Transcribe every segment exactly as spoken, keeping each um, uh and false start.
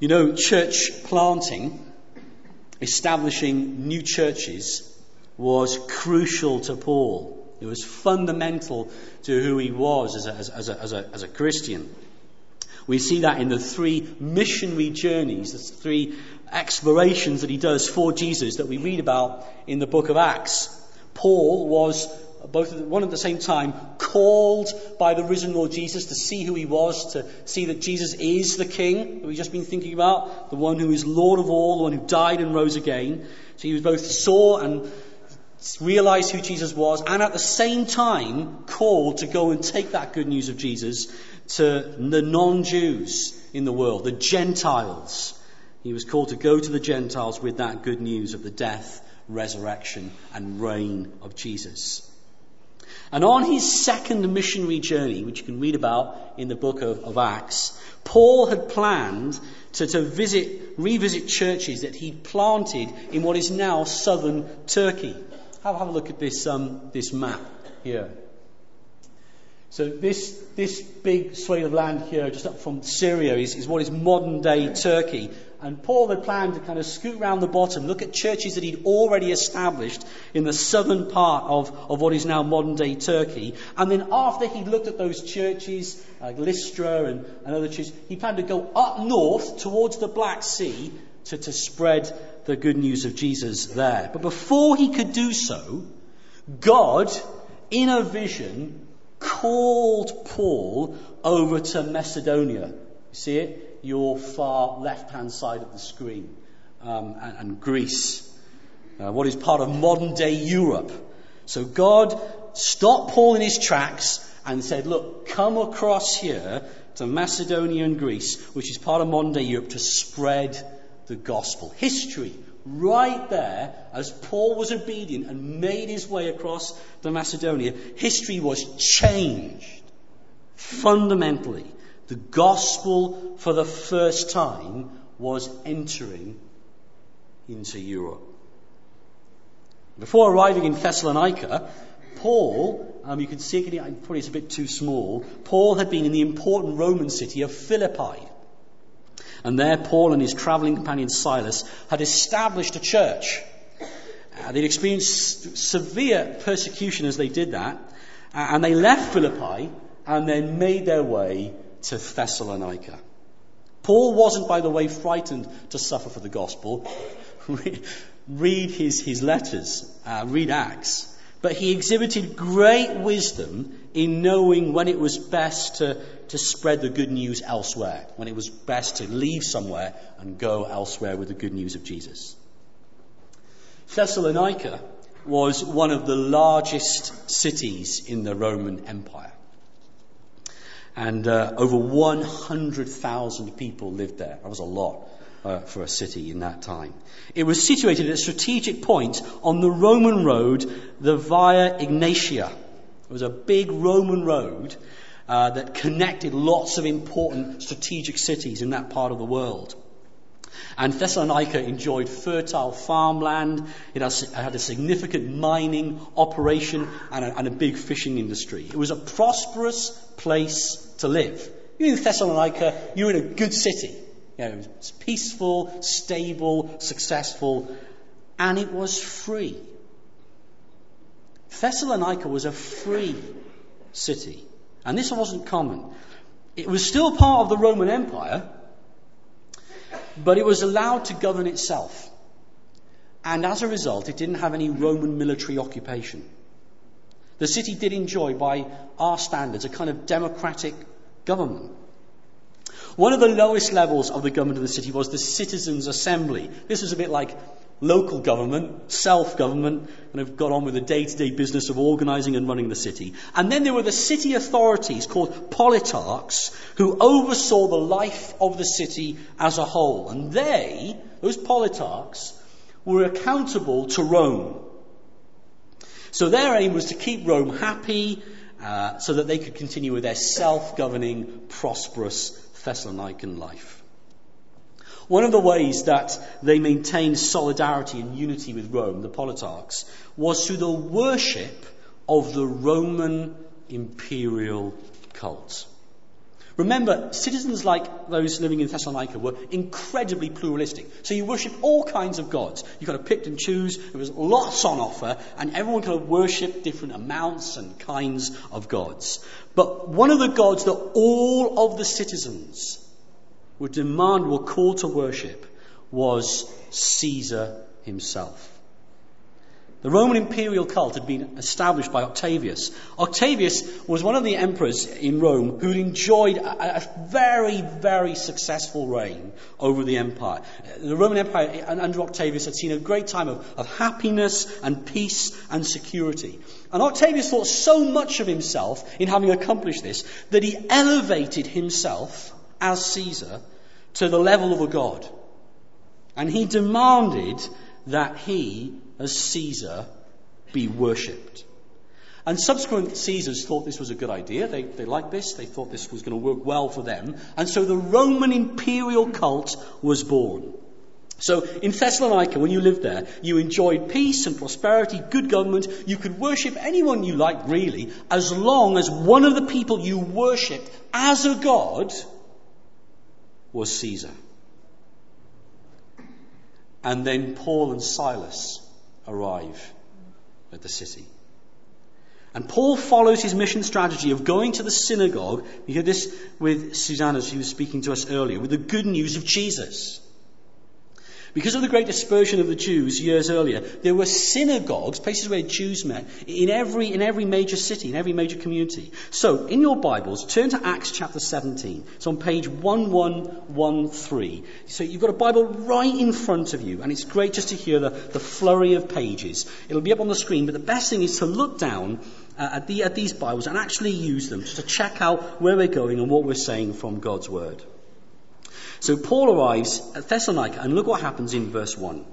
You know, church planting, establishing new churches, was crucial to Paul. It was fundamental to who he was as a, as, as, a, as, a, as a Christian. We see that in the three missionary journeys, the three explorations that he does for Jesus that we read about in the book of Acts. Paul was, both at one at the same time, called by the risen Lord Jesus to see who he was, to see that Jesus is the King that we've just been thinking about, the one who is Lord of all, the one who died and rose again. So he was both saw and realized who Jesus was, and at the same time called to go and take that good news of Jesus to the non-Jews in the world, the Gentiles. He was called to go to the Gentiles with that good news of the death, resurrection, and reign of Jesus. And on his second missionary journey, which you can read about in the book of, of Acts, Paul had planned to, to visit, revisit churches that he'd planted in what is now southern Turkey. Have, have a look at this um, this map here. So this this big swathe of land here, just up from Syria, is, is what is modern day Turkey. And Paul had planned to kind of scoot round the bottom, look at churches that he'd already established in the southern part of, of what is now modern day Turkey. And then after he'd looked at those churches, like Lystra and, and other churches, he planned to go up north towards the Black Sea to, to spread the good news of Jesus there. But before he could do so, God, in a vision, called Paul over to Macedonia. You see it? Your far left-hand side of the screen. Um, and, and Greece. Uh, what is part of modern-day Europe. So God stopped Paul in his tracks and said, look, come across here to Macedonia and Greece, which is part of modern-day Europe, to spread the gospel. History right there, as Paul was obedient and made his way across to Macedonia, history was changed fundamentally. The gospel for the first time was entering into Europe. Before arriving in Thessalonica, Paul, um, you can see it, probably it's a bit too small, Paul had been in the important Roman city of Philippi. And there Paul and his travelling companion Silas had established a church. Uh, they'd experienced severe persecution as they did that. Uh, and they left Philippi and then made their way to Thessalonica. Paul wasn't, by the way, frightened to suffer for the gospel. Read his, his letters, uh, read Acts. But he exhibited great wisdom in knowing when it was best to, to spread the good news elsewhere, when it was best to leave somewhere and go elsewhere with the good news of Jesus. Thessalonica was one of the largest cities in the Roman Empire. And uh, over one hundred thousand people lived there. That was a lot uh, for a city in that time. It was situated at a strategic point on the Roman road, the Via Egnatia. It was a big Roman road uh, that connected lots of important strategic cities in that part of the world. And Thessalonica enjoyed fertile farmland. It had a significant mining operation and a, and a big fishing industry. It was a prosperous place to live. You're in Thessalonica, you're in a good city. You know, it was peaceful, stable, successful, and it was free. Thessalonica was a free city. And this wasn't common. It was still part of the Roman Empire, but it was allowed to govern itself. And as a result, it didn't have any Roman military occupation. The city did enjoy, by our standards, a kind of democratic government. One of the lowest levels of the government of the city was the Citizens' Assembly. This was a bit like local government, self-government, and have got on with the day-to-day business of organising and running the city. And then there were the city authorities called politarchs who oversaw the life of the city as a whole. And they, those politarchs, were accountable to Rome. So their aim was to keep Rome happy uh, so that they could continue with their self-governing, prosperous Thessalonican life. One of the ways that they maintained solidarity and unity with Rome, the politarchs, was through the worship of the Roman imperial cult. Remember, citizens like those living in Thessalonica were incredibly pluralistic. So you worship all kinds of gods. You kind of pick and choose. There was lots on offer, and everyone could worship different amounts and kinds of gods. But one of the gods that all of the citizens would demand, were called to worship, was Caesar himself. The Roman imperial cult had been established by Octavius. Octavius was one of the emperors in Rome who enjoyed a, a very, very successful reign over the empire. The Roman Empire under Octavius had seen a great time of, of happiness and peace and security. And Octavius thought so much of himself in having accomplished this that he elevated himself as Caesar to the level of a god. And he demanded that he, as Caesar, be worshipped. And subsequent Caesars thought this was a good idea. They, they liked this. They thought this was going to work well for them. And so the Roman imperial cult was born. So in Thessalonica, when you lived there, you enjoyed peace and prosperity, good government. You could worship anyone you liked, really, as long as one of the people you worshipped as a god was Caesar. And then Paul and Silas arrive at the city. And Paul follows his mission strategy of going to the synagogue. We heard this with Susanna as she was speaking to us earlier, with the good news of Jesus. Because of the great dispersion of the Jews years earlier, there were synagogues, places where Jews met, in every in every major city, in every major community. So, in your Bibles, turn to Acts chapter seventeen. It's on page eleven thirteen. So you've got a Bible right in front of you, and it's great just to hear the, the flurry of pages. It'll be up on the screen, but the best thing is to look down uh, at, the, at these Bibles and actually use them, just to check out where we're going and what we're saying from God's Word. So Paul arrives at Thessalonica, and look what happens in verse one.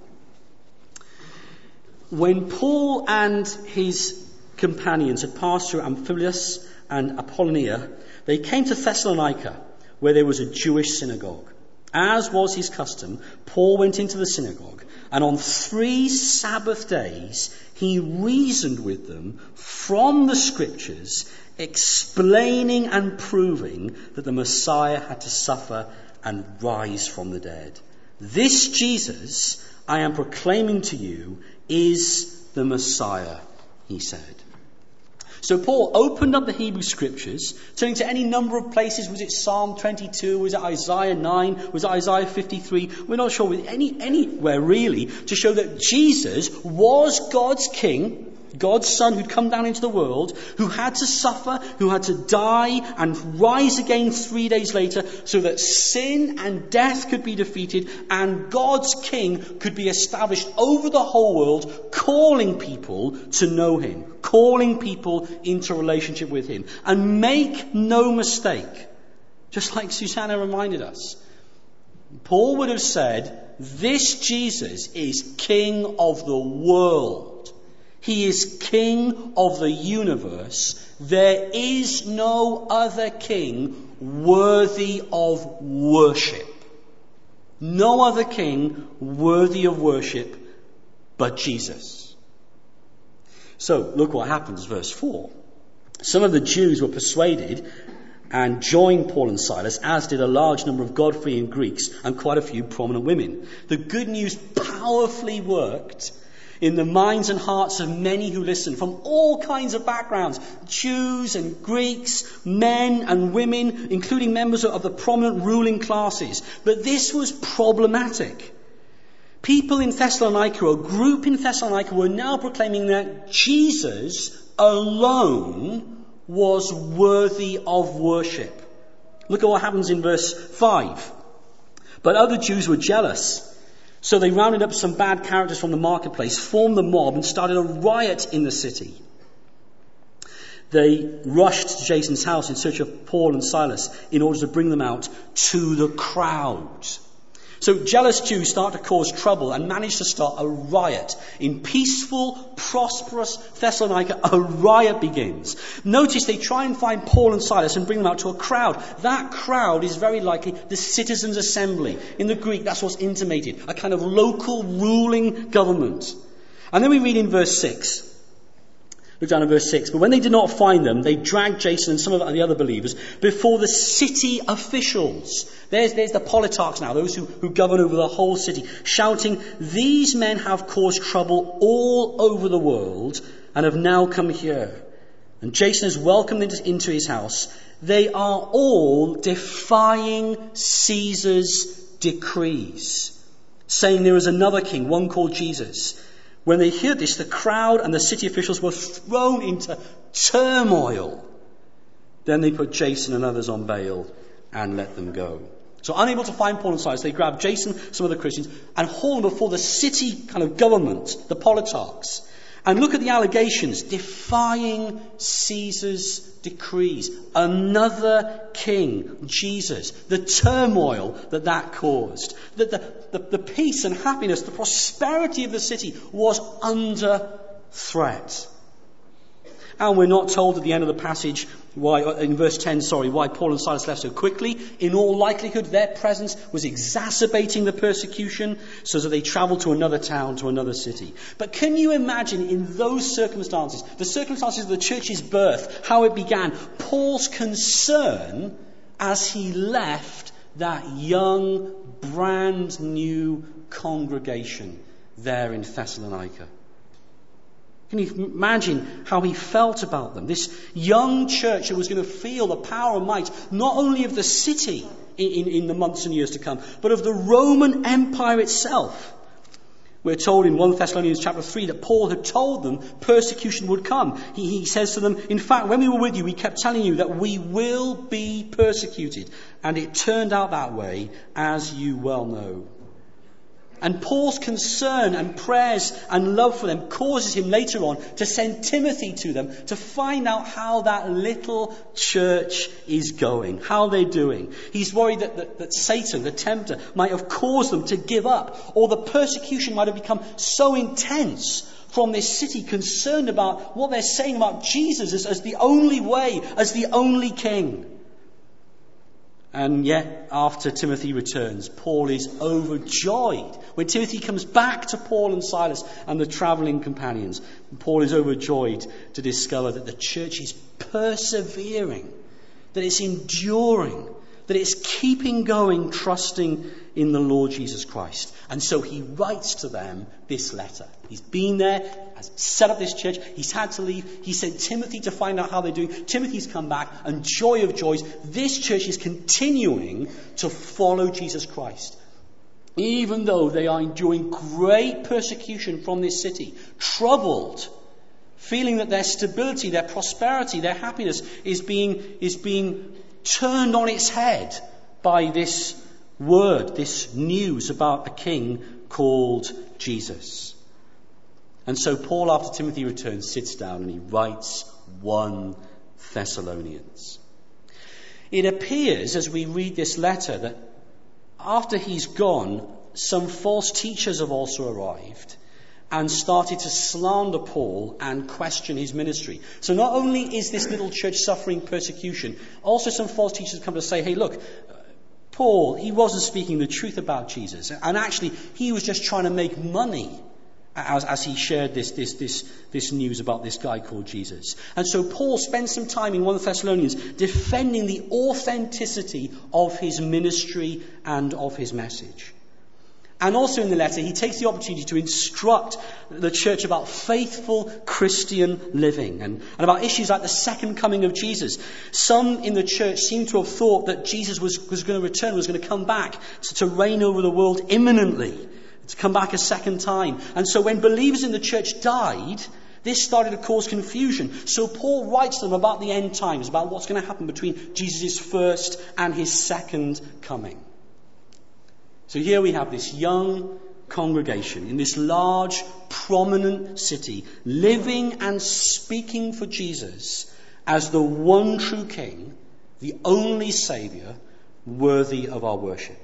When Paul and his companions had passed through Amphipolis and Apollonia, they came to Thessalonica, where there was a Jewish synagogue. As was his custom, Paul went into the synagogue, and on three Sabbath days he reasoned with them from the Scriptures, explaining and proving that the Messiah had to suffer and rise from the dead. This Jesus I am proclaiming to you is the Messiah, he said. So Paul opened up the Hebrew Scriptures, turning to any number of places. Was it Psalm twenty-two? Was it Isaiah nine? Was it Isaiah fifty-three? We're not sure. Any, anywhere really, to show that Jesus was God's King, God's Son who'd come down into the world, who had to suffer, who had to die and rise again three days later so that sin and death could be defeated and God's King could be established over the whole world, calling people to know him, calling people into relationship with him. And make no mistake, just like Susanna reminded us, Paul would have said, this Jesus is King of the world. He is King of the universe. There is no other king worthy of worship. No other king worthy of worship but Jesus. So, look what happens, verse four. Some of the Jews were persuaded and joined Paul and Silas, as did a large number of God-fearing Greeks and quite a few prominent women. The good news powerfully worked in the minds and hearts of many who listened from all kinds of backgrounds, Jews and Greeks, men and women, including members of the prominent ruling classes. But this was problematic. People in Thessalonica, a group in Thessalonica, were now proclaiming that Jesus alone was worthy of worship. Look at what happens in verse five. But other Jews were jealous. So they rounded up some bad characters from the marketplace, formed the mob, and started a riot in the city. They rushed to Jason's house in search of Paul and Silas in order to bring them out to the crowd. So jealous Jews start to cause trouble and manage to start a riot. In peaceful, prosperous Thessalonica, a riot begins. Notice they try and find Paul and Silas and bring them out to a crowd. That crowd is very likely the citizens' assembly. In the Greek, that's what's intimated. A kind of local ruling government. And then we read in verse six. Look down at verse six. But when they did not find them, they dragged Jason and some of the other believers before the city officials. There's, there's the politarchs now, those who, who govern over the whole city, shouting, "These men have caused trouble all over the world and have now come here." And Jason is welcomed into, into his house. They are all defying Caesar's decrees, saying there is another king, one called Jesus. When they heard this, the crowd and the city officials were thrown into turmoil. Then they put Jason and others on bail and let them go. So unable to find Paul and Silas, they grabbed Jason, some of the Christians, and hauled them before the city kind of government, the politarchs. And look at the allegations: defying Caesar's decrees, another king, Jesus, the turmoil that that caused, that the, the, the peace and happiness, the prosperity of the city was under threat. And we're not told at the end of the passage why, in verse ten, sorry, why Paul and Silas left so quickly. In all likelihood, their presence was exacerbating the persecution, so that they travelled to another town, to another city. But can you imagine in those circumstances, the circumstances of the church's birth, how it began, Paul's concern as he left that young, brand new congregation there in Thessalonica? Can you imagine how he felt about them? This young church that was going to feel the power and might, not only of the city in, in, in the months and years to come, but of the Roman Empire itself. We're told in First Thessalonians chapter three that Paul had told them persecution would come. He, he says to them, "In fact, when we were with you, we kept telling you that we will be persecuted. And it turned out that way, as you well know." And Paul's concern and prayers and love for them causes him later on to send Timothy to them to find out how that little church is going, how they're doing. He's worried that, that, that Satan, the tempter, might have caused them to give up, or the persecution might have become so intense from this city, concerned about what they're saying about Jesus as, as the only way, as the only king. And yet, after Timothy returns, Paul is overjoyed. When Timothy comes back to Paul and Silas and the travelling companions, Paul is overjoyed to discover that the church is persevering, that it's enduring, that it's keeping going, trusting in the Lord Jesus Christ. And so he writes to them this letter. He's been there, has set up this church. He's had to leave. He sent Timothy to find out how they're doing. Timothy's come back, and joy of joys, this church is continuing to follow Jesus Christ. Even though they are enduring great persecution from this city, troubled, feeling that their stability, their prosperity, their happiness is being, is being turned on its head by this word, this news about a king called Jesus. And so Paul, after Timothy returns, sits down and he writes First Thessalonians. It appears as we read this letter that after he's gone, some false teachers have also arrived and started to slander Paul and question his ministry. So not only is this little church suffering persecution, also some false teachers come to say, hey, look, Paul, he wasn't speaking the truth about Jesus. And actually, he was just trying to make money as, as he shared this, this, this, this news about this guy called Jesus. And so Paul spends some time in First Thessalonians defending the authenticity of his ministry and of his message. And also in the letter, he takes the opportunity to instruct the church about faithful Christian living and, and about issues like the second coming of Jesus. Some in the church seem to have thought that Jesus was, was going to return, was going to come back to, to reign over the world imminently, to come back a second time. And so when believers in the church died, this started to cause confusion. So Paul writes to them about the end times, about what's going to happen between Jesus' first and his second coming. So here we have this young congregation in this large, prominent city, living and speaking for Jesus as the one true King, the only Saviour, worthy of our worship.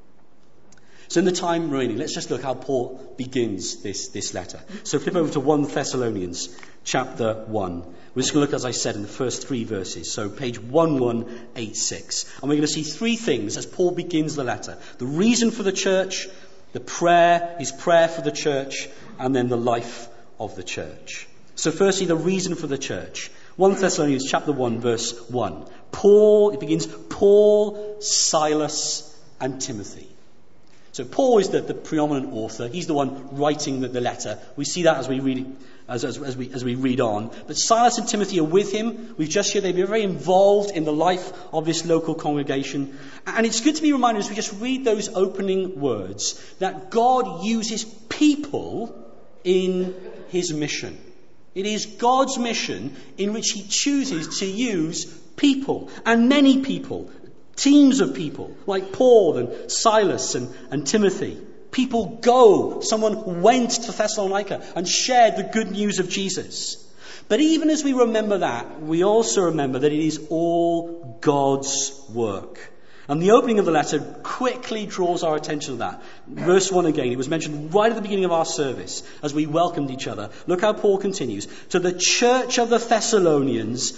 So in the time remaining, let's just look how Paul begins this, this letter. So flip over to First Thessalonians chapter one. We're just going to look, as I said, in the first three verses. So page eleven eighty-six. And we're going to see three things as Paul begins the letter. The reason for the church, the prayer, his prayer for the church, and then the life of the church. So firstly, the reason for the church. First Thessalonians chapter one, verse one. Paul, it begins, Paul, Silas, and Timothy. So Paul is the, the preeminent author. He's the one writing the, the letter. We see that as we read it, as, as, as we as we read on. But Silas and Timothy are with him. We've just heard they've been very involved in the life of this local congregation. And it's good to be reminded as we just read those opening words that God uses people in his mission. It is God's mission in which he chooses to use people, and many people. Teams of people, like Paul and Silas and, and Timothy. People go. Someone went to Thessalonica and shared the good news of Jesus. But even as we remember that, we also remember that it is all God's work. And the opening of the letter quickly draws our attention to that. Verse one again, it was mentioned right at the beginning of our service as we welcomed each other. Look how Paul continues. To the church of the Thessalonians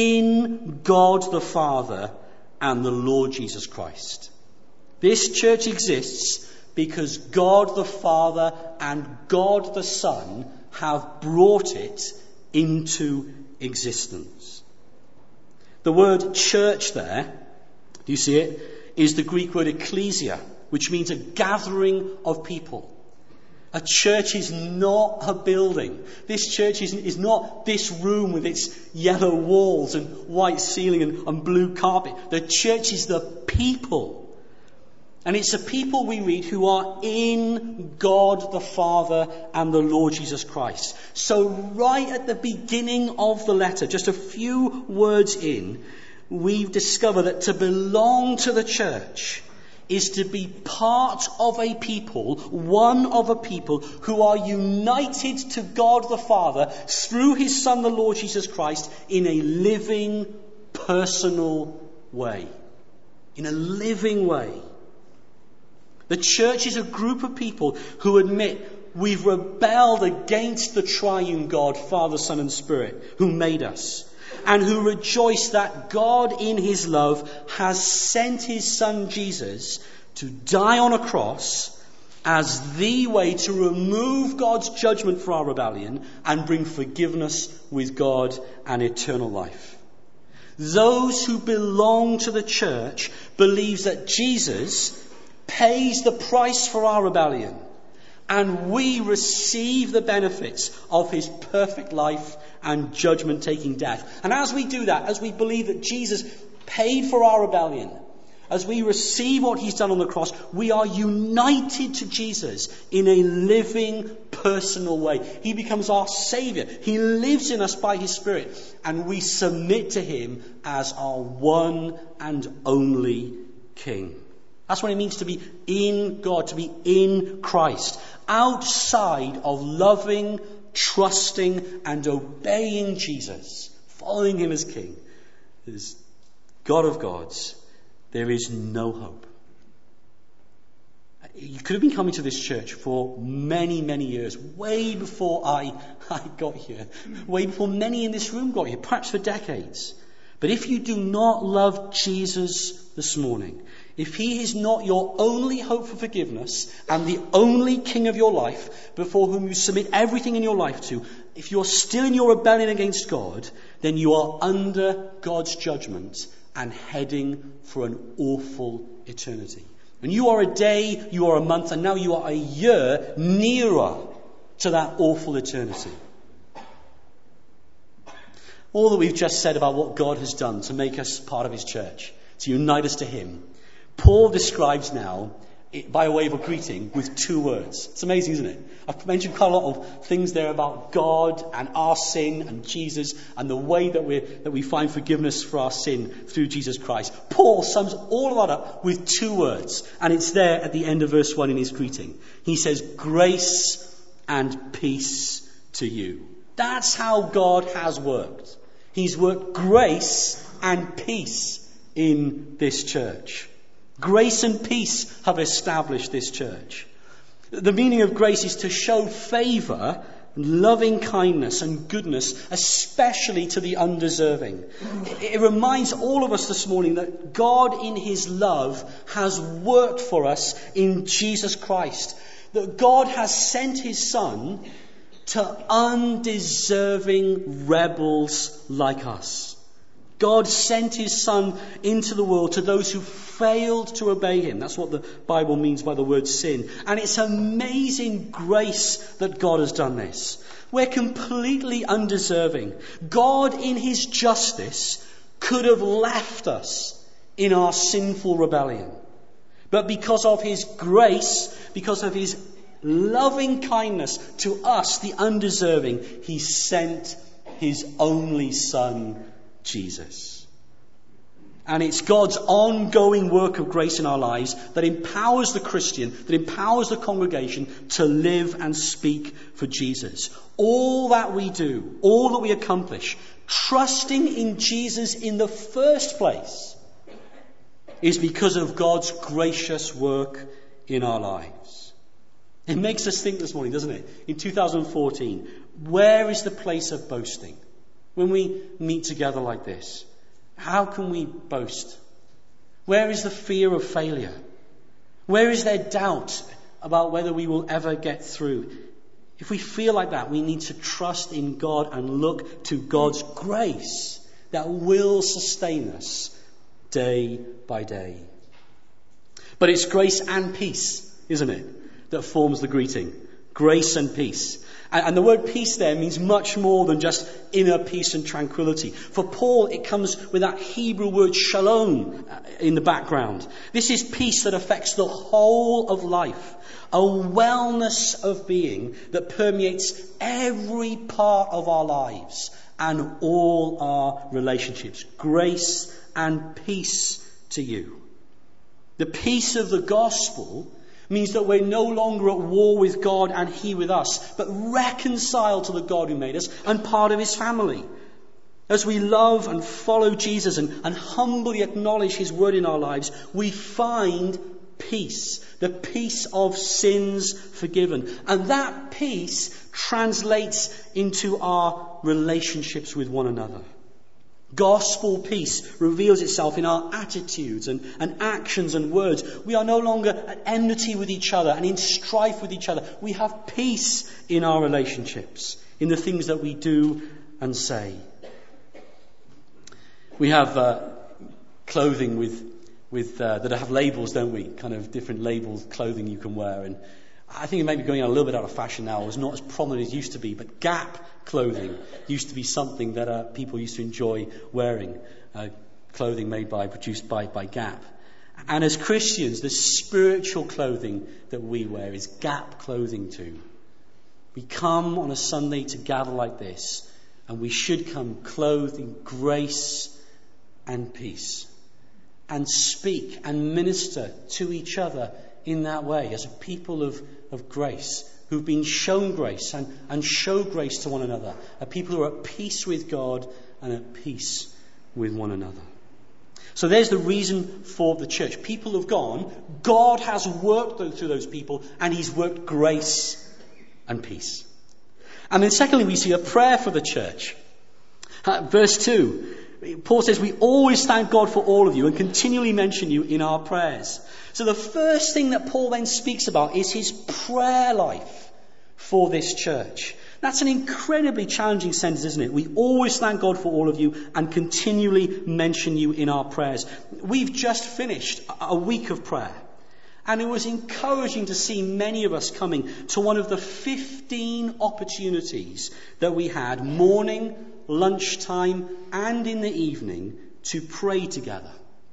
in God the Father and the Lord Jesus Christ. This church exists because God the Father and God the Son have brought it into existence. The word church there, do you see it, is the Greek word ecclesia, which means a gathering of people. A church is not a building. This church is, is not this room with its yellow walls and white ceiling and, and blue carpet. The church is the people. And it's the people we read who are in God the Father and the Lord Jesus Christ. So right at the beginning of the letter, just a few words in, we've discovered that to belong to the church is to be part of a people, one of a people who are united to God the Father through his Son, the Lord Jesus Christ, in a living, personal way. In a living way. The church is a group of people who admit we've rebelled against the triune God, Father, Son, and Spirit, who made us. And who rejoice that God in his love has sent his Son Jesus to die on a cross as the way to remove God's judgment for our rebellion and bring forgiveness with God and eternal life. Those who belong to the church believe that Jesus pays the price for our rebellion, and we receive the benefits of his perfect life and judgment-taking death. And as we do that, as we believe that Jesus paid for our rebellion, as we receive what he's done on the cross, we are united to Jesus in a living, personal way. He becomes our Saviour. He lives in us by his Spirit, and we submit to him as our one and only King. That's what it means to be in God, to be in Christ. Outside of loving, trusting and obeying Jesus, following him as King, as God of gods, there is no hope. You could have been coming to this church for many, many years, way before I, I got here, way before many in this room got here, perhaps for decades. But if you do not love Jesus this morning, if he is not your only hope for forgiveness and the only King of your life before whom you submit everything in your life to, if you're still in your rebellion against God, then you are under God's judgment and heading for an awful eternity. And you are a day, you are a month, and now you are a year nearer to that awful eternity. All that we've just said about what God has done to make us part of his church, to unite us to him, Paul describes now, by way of a greeting, with two words. It's amazing, isn't it? I've mentioned quite a lot of things there about God and our sin and Jesus and the way that we that we find forgiveness for our sin through Jesus Christ. Paul sums all of that up with two words, and it's there at the end of verse one in his greeting. He says, grace and peace to you. That's how God has worked. He's worked grace and peace in this church. Grace and peace have established this church. The meaning of grace is to show favour, loving kindness and goodness, especially to the undeserving. It reminds all of us this morning that God in his love has worked for us in Jesus Christ. That God has sent his Son to undeserving rebels like us. God sent his Son into the world to those who failed to obey him. That's what the Bible means by the word sin. And it's amazing grace that God has done this. We're completely undeserving. God, in his justice, could have left us in our sinful rebellion. But because of his grace, because of his loving kindness to us, the undeserving, he sent his only Son, Jesus. And it's God's ongoing work of grace in our lives that empowers the Christian, that empowers the congregation to live and speak for Jesus. All that we do, all that we accomplish, trusting in Jesus in the first place, is because of God's gracious work in our lives. It makes us think this morning, doesn't it? In two thousand fourteen, where is the place of boasting? When we meet together like this, how can we boast? Where is the fear of failure? Where is there doubt about whether we will ever get through? If we feel like that, we need to trust in God and look to God's grace that will sustain us day by day. But it's grace and peace, isn't it, that forms the greeting. Grace and peace. And the word peace there means much more than just inner peace and tranquility. For Paul, it comes with that Hebrew word shalom in the background. This is peace that affects the whole of life. A wellness of being that permeates every part of our lives and all our relationships. Grace and peace to you. The peace of the gospel means that we're no longer at war with God and he with us, but reconciled to the God who made us and part of his family. As we love and follow Jesus and, and humbly acknowledge his word in our lives, we find peace, the peace of sins forgiven. And that peace translates into our relationships with one another. Gospel peace reveals itself in our attitudes and, and actions and words. We are no longer at enmity with each other and in strife with each other. We have peace in our relationships, in the things that we do and say. We have uh, clothing with with uh, that have labels, don't we? Kind of different labels, clothing you can wear. And I think it may be going a little bit out of fashion now. It's not as prominent as it used to be, but Gap clothing used to be something that uh, people used to enjoy wearing. Uh, clothing made by, produced by, by Gap. And as Christians, the spiritual clothing that we wear is Gap clothing too. We come on a Sunday to gather like this, and we should come clothed in grace and peace, and speak and minister to each other in that way as a people of, of grace, who've been shown grace and, and show grace to one another. A people who are at peace with God and at peace with one another. So there's the reason for the church. People have gone. God has worked through those people, and he's worked grace and peace. And then secondly, we see a prayer for the church. Uh, verse two. Paul says, we always thank God for all of you and continually mention you in our prayers. So the first thing that Paul then speaks about is his prayer life for this church. That's an incredibly challenging sentence, isn't it? We always thank God for all of you and continually mention you in our prayers. We've just finished a week of prayer. And it was encouraging to see many of us coming to one of the fifteen opportunities that we had, morning, lunchtime, and in the evening, to pray together.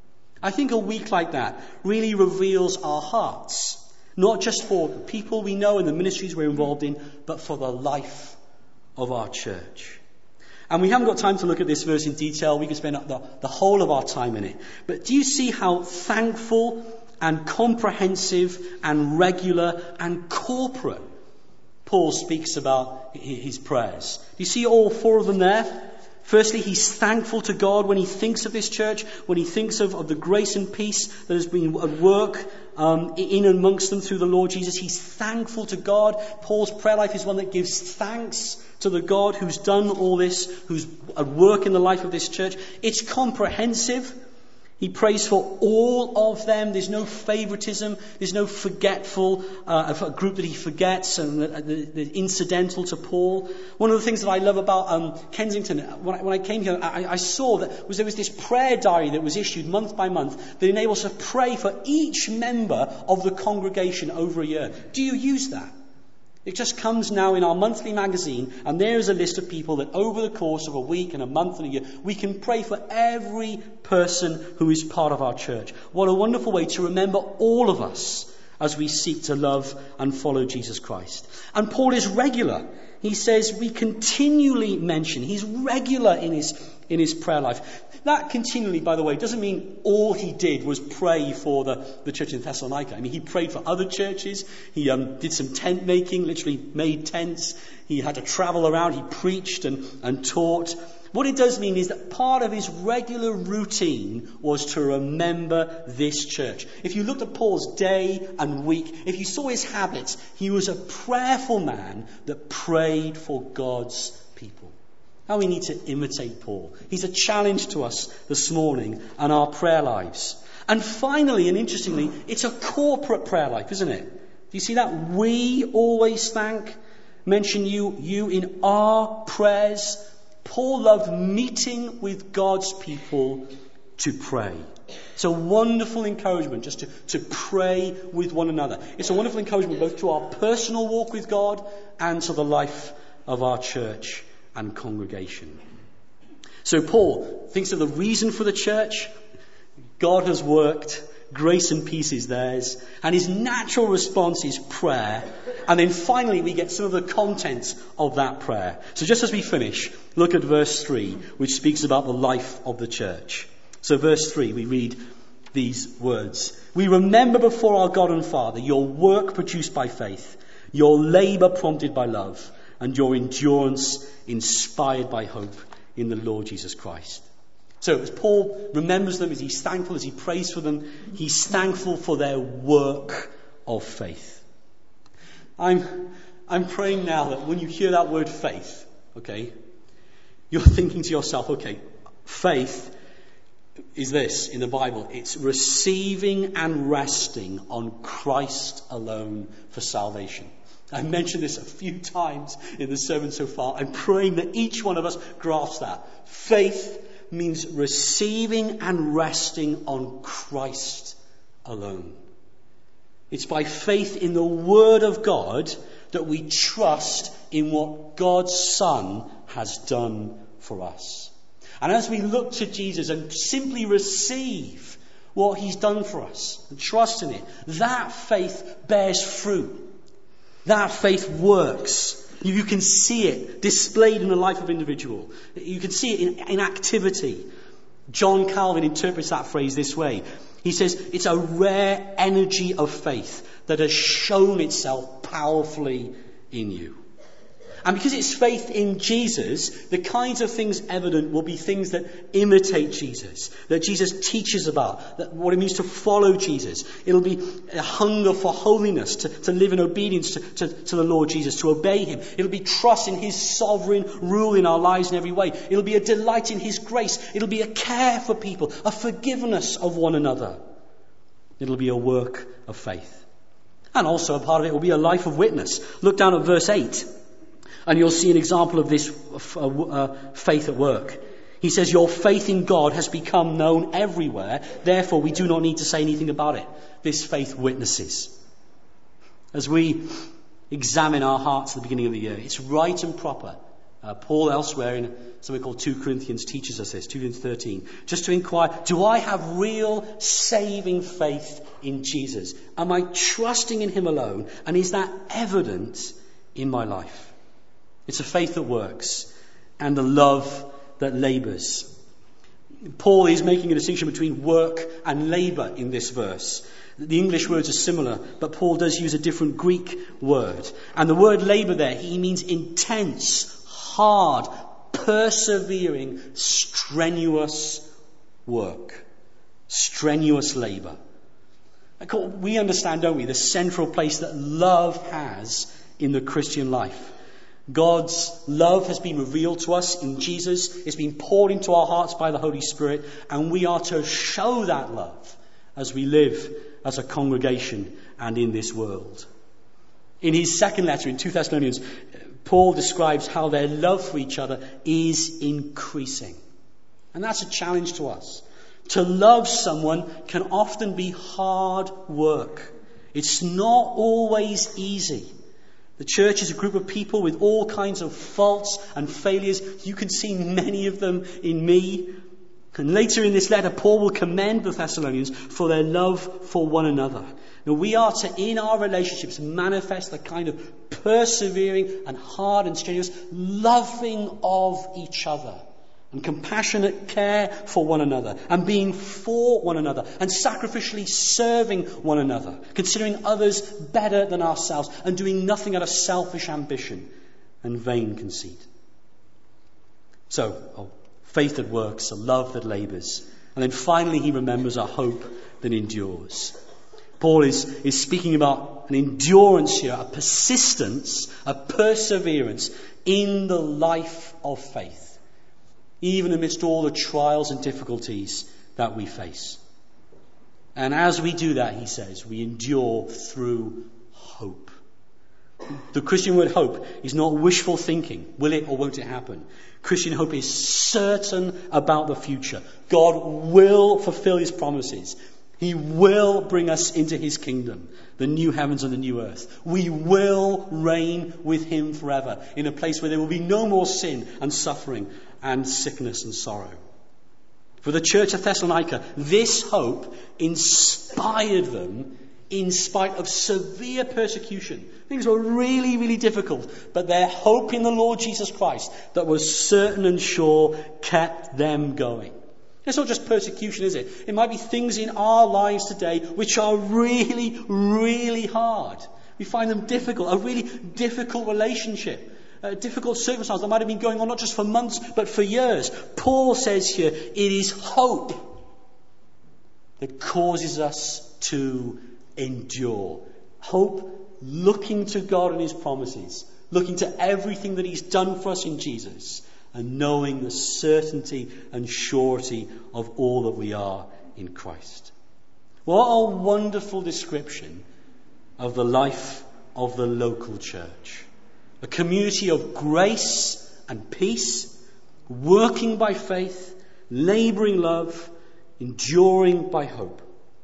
I think a week like that really reveals our hearts, not just for the people we know and the ministries we're involved in, but for the life of our church. And we haven't got time to look at this verse in detail. We could spend the, the whole of our time in it. But do you see how thankful and comprehensive and regular and corporate Paul speaks about his prayers? Do you see all four of them there? Firstly, he's thankful to God when he thinks of this church, when he thinks of, of the grace and peace that has been at work um, in and amongst them through the Lord Jesus. He's thankful to God. Paul's prayer life is one that gives thanks to the God who's done all this, who's at work in the life of this church. It's comprehensive. He prays for all of them. There's no favoritism. There's no forgetful, uh, a group that he forgets and the, the, the incidental to Paul. One of the things that I love about um, Kensington, when I, when I came here, I, I saw that was there was this prayer diary that was issued month by month that enables us to pray for each member of the congregation over a year. Do you use that? It just comes now in our monthly magazine, and there is a list of people that over the course of a week and a month and a year, we can pray for every person who is part of our church. What a wonderful way to remember all of us as we seek to love and follow Jesus Christ. And Paul is regular. He says we continually mention. He's regular in his in his prayer life. That continually, by the way, doesn't mean all he did was pray for the, the church in Thessalonica. I mean, he prayed for other churches. He um, did some tent making, literally made tents. He had to travel around. He preached and, and taught. What it does mean is that part of his regular routine was to remember this church. If you looked at Paul's day and week, if you saw his habits, he was a prayerful man that prayed for God's people. Now we need to imitate Paul. He's a challenge to us this morning and our prayer lives. And finally, and interestingly, it's a corporate prayer life, isn't it? Do you see that? We always thank, mention you, you in our prayers. Paul loved meeting with God's people to pray. It's a wonderful encouragement just to, to pray with one another. It's a wonderful encouragement both to our personal walk with God and to the life of our church and congregation. So Paul thinks of the reason for the church. God has worked. Grace and peace is theirs. And his natural response is prayer. And then finally we get some of the contents of that prayer. So just as we finish, look at verse three, which speaks about the life of the church. So verse three, we read these words. We remember before our God and Father your work produced by faith, your labour prompted by love, and your endurance inspired by hope in the Lord Jesus Christ. So as Paul remembers them, as he's thankful, as he prays for them, he's thankful for their work of faith. I'm, I'm praying now that when you hear that word faith, okay, you're thinking to yourself, okay, faith is this in the Bible. It's receiving and resting on Christ alone for salvation. I've mentioned this a few times in the sermon so far. I'm praying that each one of us grasps that. Faith means receiving and resting on Christ alone. It's by faith in the Word of God that we trust in what God's Son has done for us. And as we look to Jesus and simply receive what he's done for us and trust in it, that faith bears fruit. That faith works. You can see it displayed in the life of an individual. You can see it in, in activity. John Calvin interprets that phrase this way. He says, it's a rare energy of faith that has shown itself powerfully in you. And because it's faith in Jesus, the kinds of things evident will be things that imitate Jesus, that Jesus teaches about, that what it means to follow Jesus. It'll be a hunger for holiness, to, to live in obedience to, to, to the Lord Jesus, to obey him. It'll be trust in his sovereign rule in our lives in every way. It'll be a delight in his grace. It'll be a care for people, a forgiveness of one another. It'll be a work of faith. And also a part of it will be a life of witness. Look down at verse eight. And you'll see an example of this uh, uh, faith at work. He says, your faith in God has become known everywhere. Therefore, we do not need to say anything about it. This faith witnesses. As we examine our hearts at the beginning of the year, it's right and proper. Uh, Paul elsewhere in something called Second Corinthians teaches us this, Second Corinthians thirteen. Just to inquire, do I have real saving faith in Jesus? Am I trusting in him alone? And is that evident in my life? It's a faith that works and a love that labours. Paul is making a distinction between work and labour in this verse. The English words are similar, but Paul does use a different Greek word. And the word labour there, he means intense, hard, persevering, strenuous work. Strenuous labour. We understand, don't we, the central place that love has in the Christian life. God's love has been revealed to us in Jesus. It's been poured into our hearts by the Holy Spirit. And we are to show that love as we live as a congregation and in this world. In his second letter in Second Thessalonians, Paul describes how their love for each other is increasing. And that's a challenge to us. To love someone can often be hard work. It's not always easy. The church is a group of people with all kinds of faults and failures. You can see many of them in me. And later in this letter, Paul will commend the Thessalonians for their love for one another. Now, we are to, in our relationships, manifest the kind of persevering and hard and strenuous loving of each other, and compassionate care for one another, and being for one another, and sacrificially serving one another, considering others better than ourselves, and doing nothing out of selfish ambition and vain conceit. So, oh, faith that works, a love that labours, and then finally he remembers a hope that endures. Paul is, is speaking about an endurance here, a persistence, a perseverance in the life of faith, even amidst all the trials and difficulties that we face. And as we do that, he says, we endure through hope. The Christian word hope is not wishful thinking. Will it or won't it happen? Christian hope is certain about the future. God will fulfill his promises. He will bring us into his kingdom, the new heavens and the new earth. We will reign with him forever in a place where there will be no more sin and suffering and sickness and sorrow. For the church of Thessalonica, this hope inspired them in spite of severe persecution. Things were really, really difficult, but their hope in the Lord Jesus Christ that was certain and sure kept them going. It's not just persecution, is it? It might be things in our lives today which are really, really hard. We find them difficult, a really difficult relationship, a difficult circumstance that might have been going on not just for months, but for years. Paul says here, it is hope that causes us to endure. Hope looking to God and his promises, looking to everything that he's done for us in Jesus, and knowing the certainty and surety of all that we are in Christ. What a wonderful description of the life of the local church. A community of grace and peace, working by faith, labouring love, enduring by hope.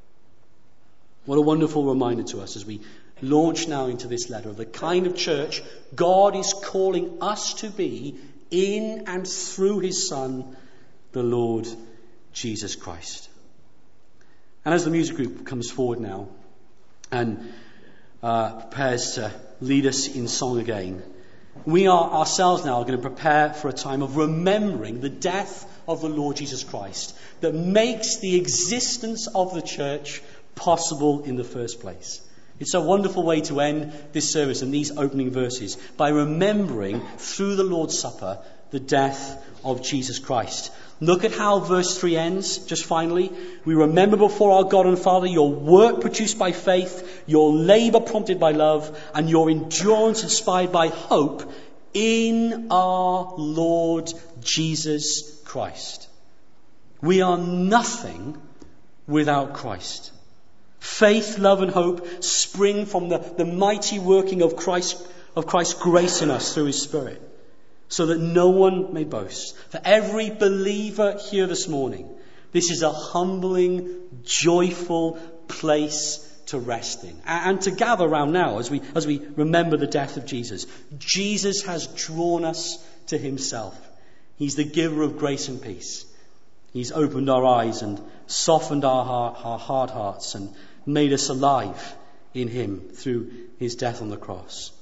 What a wonderful reminder to us as we launch now into this letter of the kind of church God is calling us to be in and through his Son, the Lord Jesus Christ. And as the music group comes forward now and uh, prepares to lead us in song again, we are ourselves now going to prepare for a time of remembering the death of the Lord Jesus Christ that makes the existence of the church possible in the first place. It's a wonderful way to end this service and these opening verses by remembering through the Lord's Supper the death of Jesus Christ. Look at how verse three ends, just finally. We remember before our God and Father your work produced by faith, your labour prompted by love, and your endurance inspired by hope in our Lord Jesus Christ. We are nothing without Christ. Faith, love and hope spring from the, the mighty working of Christ, of Christ's grace in us through his Spirit, so that no one may boast. For every believer here this morning, this is a humbling, joyful place to rest in and to gather around now as we, as we remember the death of Jesus. Jesus has drawn us to himself. He's the giver of grace and peace. He's opened our eyes and softened our, heart, our hard hearts and made us alive in him through his death on the cross.